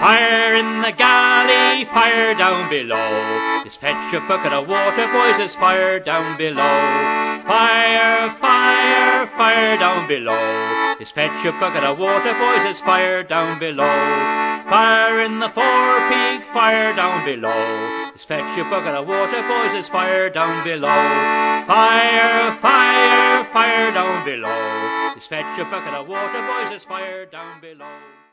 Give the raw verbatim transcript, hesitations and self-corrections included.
Fire in the galley, fire down below. Just fetch a bucket of water, boys, there's fire down below. Fire, fire, fire down below. Just fetch a bucket of water, boys, there's fire down below. Fire in the forepeak, fire down below. Just fetch a bucket of water, boys, there's fire down below. Fire, fire, fire down below. Just fetch a bucket of water, boys, there's fire down below.